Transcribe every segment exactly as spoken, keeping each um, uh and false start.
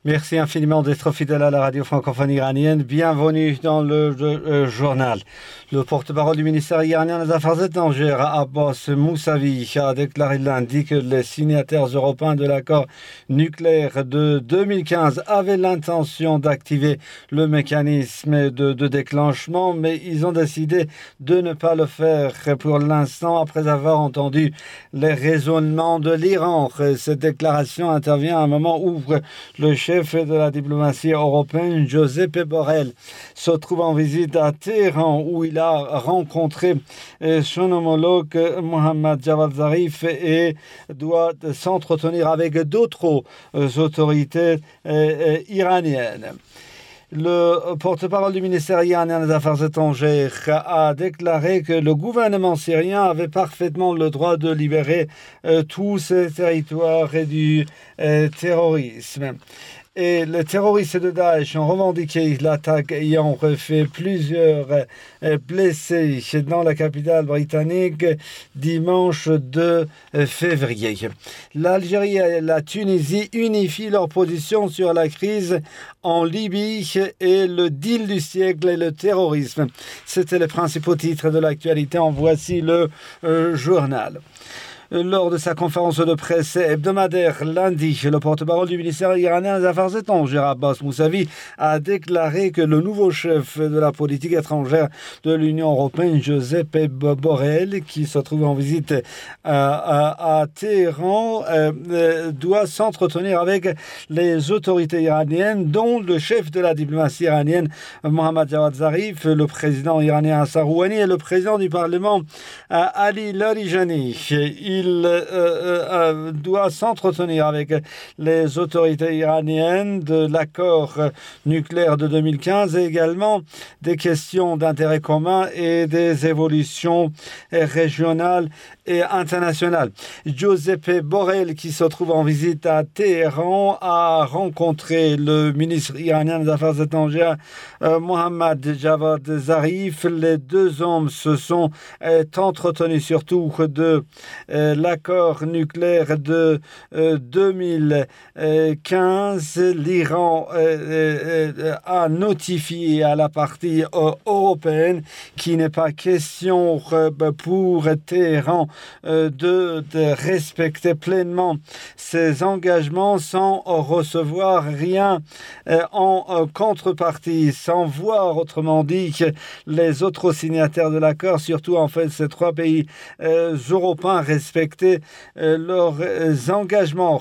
Merci infiniment d'être fidèle à la radio francophone iranienne. Bienvenue dans le, le, le journal. Le porte-parole du ministère iranien des Affaires étrangères, Abbas Mousavi, a déclaré lundi que les signataires européens de l'accord nucléaire de deux mille quinze avaient l'intention d'activer le mécanisme de, de déclenchement, mais ils ont décidé de ne pas le faire pour l'instant après avoir entendu les raisonnements de l'Iran. Cette déclaration intervient à un moment où le chef de la diplomatie européenne, Josep Borrell, se trouve en visite à Téhéran où il a rencontré son homologue Mohammad Javad Zarif et doit s'entretenir avec d'autres autorités iraniennes. Le porte-parole du ministère iranien des Affaires étrangères a déclaré que le gouvernement syrien avait parfaitement le droit de libérer euh, tous ces territoires du euh, terrorisme. Et les terroristes de Daesh ont revendiqué l'attaque ayant fait plusieurs blessés dans la capitale britannique dimanche deux février. L'Algérie et la Tunisie unifient leur position sur la crise en Libye et le deal du siècle et le terrorisme. C'était les principaux titres de l'actualité. En voici le euh, journal. Lors de sa conférence de presse hebdomadaire lundi, le porte-parole du ministère iranien des Affaires étrangères, Abbas Mousavi, a déclaré que le nouveau chef de la politique étrangère de l'Union européenne, Josep Borrell, qui se trouve en visite à, à, à Téhéran, euh, doit s'entretenir avec les autorités iraniennes, dont le chef de la diplomatie iranienne, Mohammad Javad Zarif, le président iranien Hassan Rouhani et le président du Parlement, Ali Larijani. Il euh, euh, doit s'entretenir avec les autorités iraniennes de l'accord nucléaire de deux mille quinze et également des questions d'intérêt commun et des évolutions régionales et internationales. Josep Borrell, qui se trouve en visite à Téhéran, a rencontré le ministre iranien des Affaires étrangères, euh, Mohammad Javad Zarif. Les deux hommes se sont euh, entretenus surtout de euh, l'accord nucléaire de euh, deux mille quinze. L'Iran euh, euh, a notifié à la partie euh, européenne qu'il n'est pas question euh, pour Téhéran euh, de, de respecter pleinement ses engagements sans recevoir rien euh, en euh, contrepartie, sans voir, autrement dit, que les autres signataires de l'accord, surtout en fait ces trois pays euh, européens, respecter euh, leurs euh, engagements.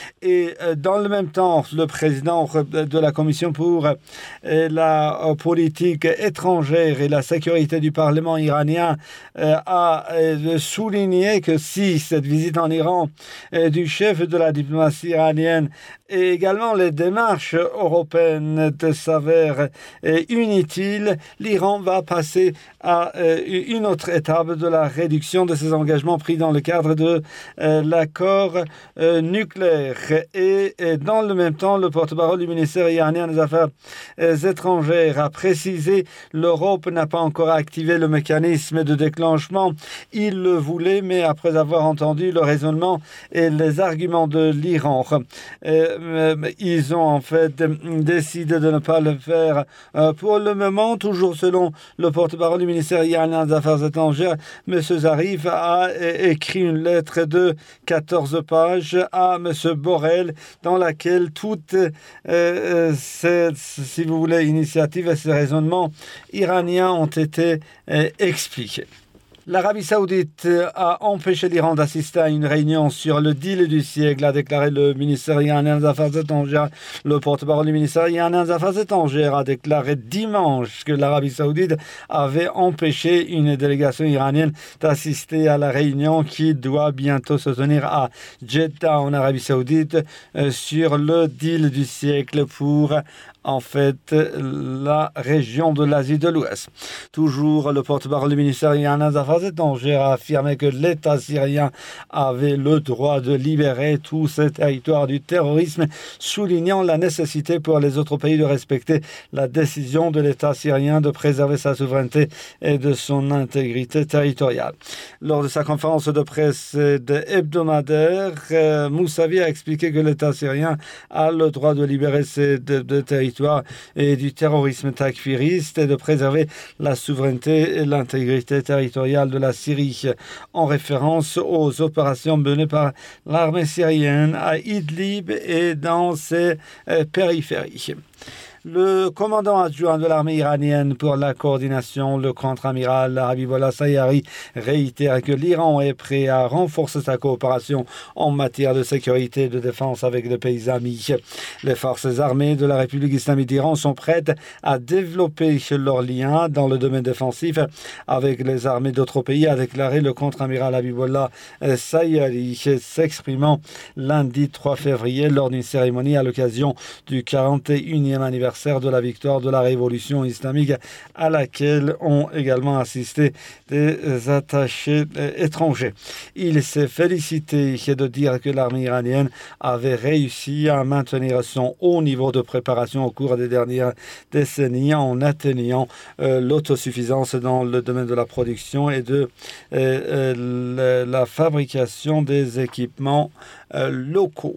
Et euh, dans le même temps, le président de la Commission pour euh, la euh, politique étrangère et la sécurité du Parlement iranien euh, a euh, souligné que si cette visite en Iran euh, du chef de la diplomatie iranienne et également les démarches européennes s'avèrent euh, inutiles, l'Iran va passer à euh, une autre étape de la réduction de ses engagements pris dans le cadre de euh, l'accord euh, nucléaire. Et, et dans le même temps, le porte-parole du ministère iranien des Affaires euh, étrangères a précisé l'Europe n'a pas encore activé le mécanisme de déclenchement. Il le voulait, mais après avoir entendu le raisonnement et les arguments de l'Iran, euh, euh, ils ont en fait décidé de ne pas le faire euh, pour le moment. Toujours selon le porte-parole du ministère iranien des Affaires étrangères, M. Zarif a écrit une lettre de quatorze pages à M. Borrell dans laquelle toutes euh, ces, si vous voulez, initiatives et ces raisonnements iraniens ont été euh, expliqués. L'Arabie Saoudite a empêché l'Iran d'assister à une réunion sur le deal du siècle, a déclaré le ministère iranien des Affaires étrangères. Le porte-parole du ministère iranien des Affaires étrangères a déclaré dimanche que l'Arabie Saoudite avait empêché une délégation iranienne d'assister à la réunion qui doit bientôt se tenir à Jeddah en Arabie Saoudite euh, sur le deal du siècle pour en fait la région de l'Asie de l'Ouest. Toujours le porte-parole du ministère iranien des Affaires Affaires étrangères a affirmé que l'État syrien avait le droit de libérer tout ce territoire du terrorisme, soulignant la nécessité pour les autres pays de respecter la décision de l'État syrien de préserver sa souveraineté et de son intégrité territoriale. Lors de sa conférence de presse hebdomadaire, euh, Mousavi a expliqué que l'État syrien a le droit de libérer ces deux, deux territoires et du terrorisme takfiriste et de préserver la souveraineté et l'intégrité territoriale de la Syrie, en référence aux opérations menées par l'armée syrienne à Idlib et dans ses euh, périphéries. Le commandant adjoint de l'armée iranienne pour la coordination, le contre-amiral Habibollah Sayari, réitère que l'Iran est prêt à renforcer sa coopération en matière de sécurité et de défense avec les pays amis. Les forces armées de la République islamique d'Iran sont prêtes à développer leurs liens dans le domaine défensif avec les armées d'autres pays, a déclaré le contre-amiral Habibollah Sayari, s'exprimant lundi trois février lors d'une cérémonie à l'occasion du quarante et unième anniversaire de la victoire de la révolution islamique, à laquelle ont également assisté des attachés étrangers. Il s'est félicité de dire que l'armée iranienne avait réussi à maintenir son haut niveau de préparation au cours des dernières décennies en atteignant euh, l'autosuffisance dans le domaine de la production et de euh, euh, la fabrication des équipements euh, locaux.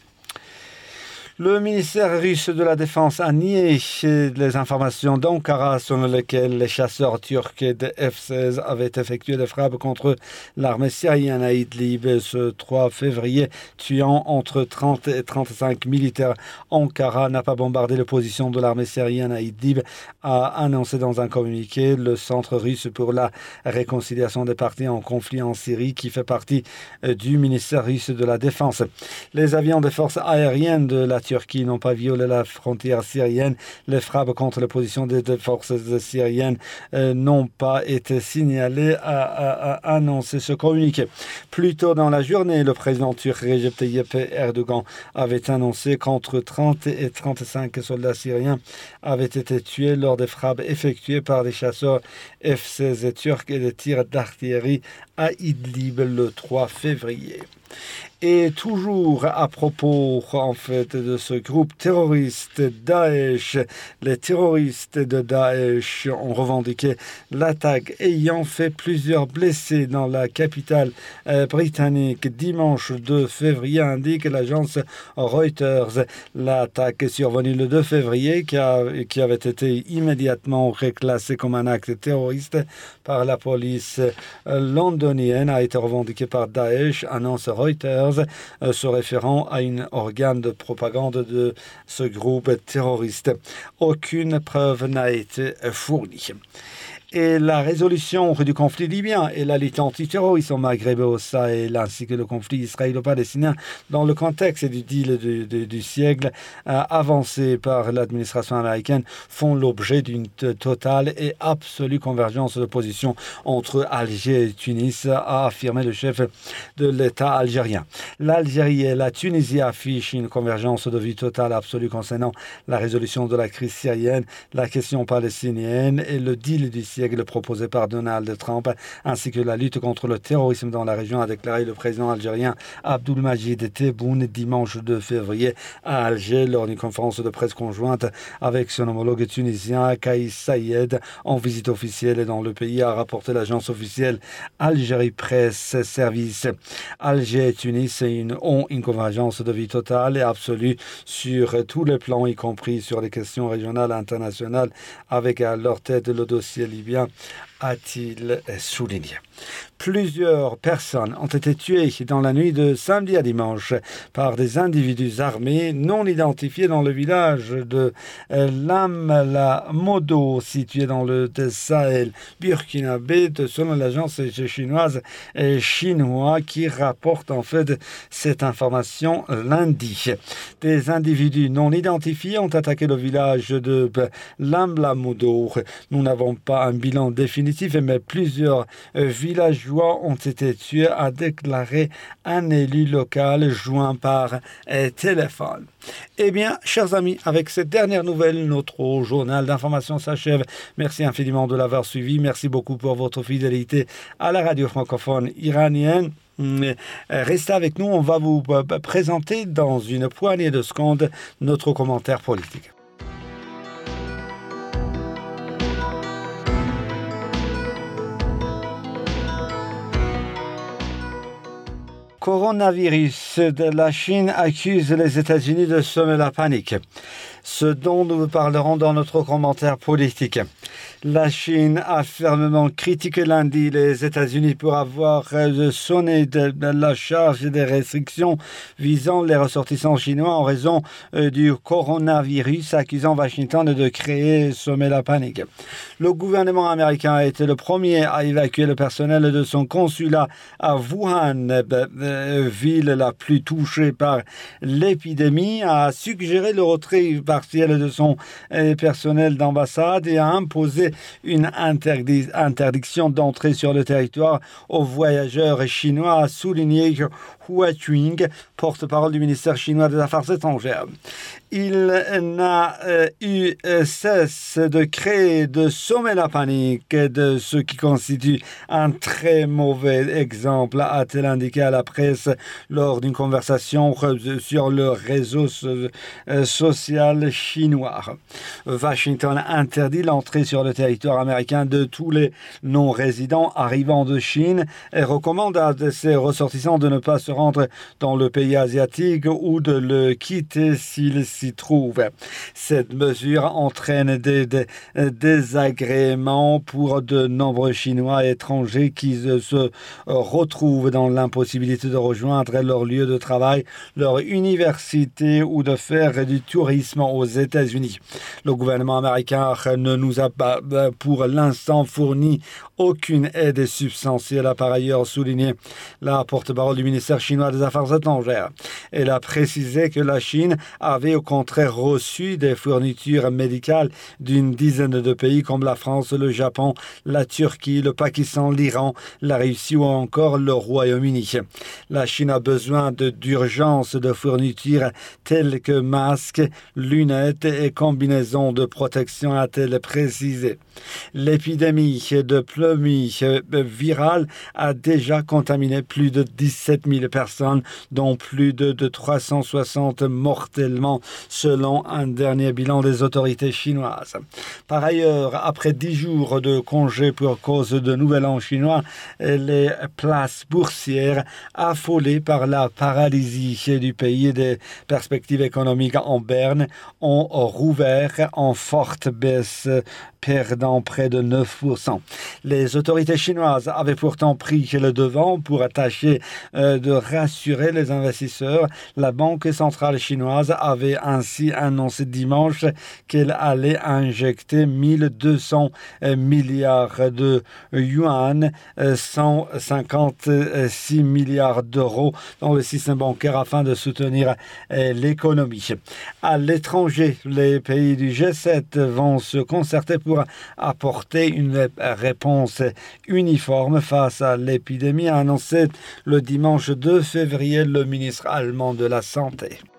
Le ministère russe de la Défense a nié les informations d'Ankara selon lesquelles les chasseurs turcs de F seize avaient effectué des frappes contre l'armée syrienne à Idlib ce trois février, tuant entre trente et trente-cinq militaires. Ankara n'a pas bombardé les positions de l'armée syrienne à Idlib, a annoncé dans un communiqué le Centre russe pour la réconciliation des parties en conflit en Syrie, qui fait partie du ministère russe de la Défense. Les avions des forces aériennes de la Turquie n'ont pas violé la frontière syrienne. Les frappes contre les positions des forces syriennes euh, n'ont pas été signalées, a, a, a annoncé ce communiqué. Plus tôt dans la journée, le président turc Recep Tayyip Erdogan avait annoncé qu'entre trente et trente-cinq soldats syriens avaient été tués lors des frappes effectuées par des chasseurs F seize turcs et des tirs d'artillerie à Idlib le trois février. Et toujours à propos, en fait, de ce groupe terroriste Daesh, les terroristes de Daesh ont revendiqué l'attaque ayant fait plusieurs blessés dans la capitale euh, britannique dimanche deux février, indique l'agence Reuters. L'attaque est survenue le deux février, qui, a, qui avait été immédiatement reclassée comme un acte terroriste par la police euh, londonienne, a été revendiquée par Daesh, annonce Reuters, Euh, se référant à un organe de propagande de ce groupe terroriste. Aucune preuve n'a été fournie. Et la résolution du conflit libyen et la lutte antiterroriste au Maghreb et au Sahel, ainsi que le conflit israélo-palestinien dans le contexte du deal du, du, du siècle euh, avancé par l'administration américaine, font l'objet d'une totale et absolue convergence de position entre Alger et Tunis, a affirmé le chef de l'État algérien. L'Algérie et la Tunisie affichent une convergence de vue totale et absolue concernant la résolution de la crise syrienne, la question palestinienne et le deal du siècle proposé par Donald Trump, ainsi que la lutte contre le terrorisme dans la région, a déclaré le président algérien Abdelmadjid Tebboune dimanche deux février à Alger lors d'une conférence de presse conjointe avec son homologue tunisien Kais Sayed en visite officielle dans le pays, a rapporté l'agence officielle Algérie Presse Service. Alger et Tunis une, ont une convergence de vie totale et absolue sur tous les plans, y compris sur les questions régionales et internationales, avec à leur tête le dossier libyen, a-t-il souligné. Plusieurs personnes ont été tuées dans la nuit de samedi à dimanche par des individus armés non identifiés dans le village de Lamla Modo, situé dans le Sahel burkinabé, selon l'agence chinoise et chinois qui rapporte en fait cette information lundi. Des individus non identifiés ont attaqué le village de Lamla Modo. Nous n'avons pas un bilan définitif définitif, mais plusieurs euh, villageois ont été tués, a déclaré un élu local joint par euh, téléphone. Eh bien, chers amis, avec cette dernière nouvelle, notre journal d'information s'achève. Merci infiniment de l'avoir suivi. Merci beaucoup pour votre fidélité à la radio francophone iranienne. Restez avec nous, on va vous présenter dans une poignée de secondes notre commentaire politique. Coronavirus de la Chine accuse les États-Unis de semer la panique. Ce dont nous parlerons dans notre commentaire politique. La Chine a fermement critiqué lundi les États-Unis pour avoir sonné de la charge des restrictions visant les ressortissants chinois en raison du coronavirus, accusant Washington de créer et semer la panique. Le gouvernement américain a été le premier à évacuer le personnel de son consulat à Wuhan, ville la plus touchée par l'épidémie, a suggéré le retrait partiel de son personnel d'ambassade et a imposé une interdi- interdiction d'entrée sur le territoire aux voyageurs chinois, a souligné Hua Chuing, porte-parole du ministère chinois des Affaires étrangères. Il n'a euh, eu euh, cesse de créer, de sommer la panique, de ce qui constitue un très mauvais exemple, a-t-elle indiqué à la presse lors d'une conversation sur le réseau so- euh, social chinois. Washington interdit l'entrée sur le territoire américain de tous les non-résidents arrivant de Chine et recommande à ses ressortissants de ne pas se rendre dans le pays asiatique ou de le quitter s'il s'y trouve. Cette mesure entraîne des, des désagréments pour de nombreux Chinois étrangers qui se retrouvent dans l'impossibilité de rejoindre leur lieu de travail, leur université ou de faire du tourisme aux États-Unis. Le gouvernement américain ne nous a pas pour l'instant fourni aucune aide substantielle, a par ailleurs souligné la porte-parole du ministère chinois des Affaires étrangères. Elle a précisé que la Chine avait au contraire reçu des fournitures médicales d'une dizaine de pays comme la France, le Japon, la Turquie, le Pakistan, l'Iran, la Russie ou encore le Royaume-Uni. La Chine a besoin de, d'urgence de fournitures telles que masques, lunettes et combinaisons de protection, a-t-elle précisé. L'épidémie de pneumie virale a déjà contaminé plus de dix-sept mille personnes, dont plus de, de trois cent soixante mortellement, selon un dernier bilan des autorités chinoises. Par ailleurs, après dix jours de congé pour cause de Nouvel An chinois, les places boursières, affolées par la paralysie du pays et des perspectives économiques en berne, ont rouvert en forte baisse, perdant près de neuf pour cent. Les autorités chinoises avaient pourtant pris le devant pour tâcher euh, de rassurer les investisseurs. La Banque centrale chinoise avait ainsi annoncé dimanche qu'elle allait injecter mille deux cents milliards de yuan, cent cinquante-six milliards d'euros dans le système bancaire afin de soutenir euh, l'économie. À l'étranger, les pays du G sept vont se concerter pour pour apporter une réponse uniforme face à l'épidémie, a annoncé le dimanche deux février le ministre allemand de la Santé.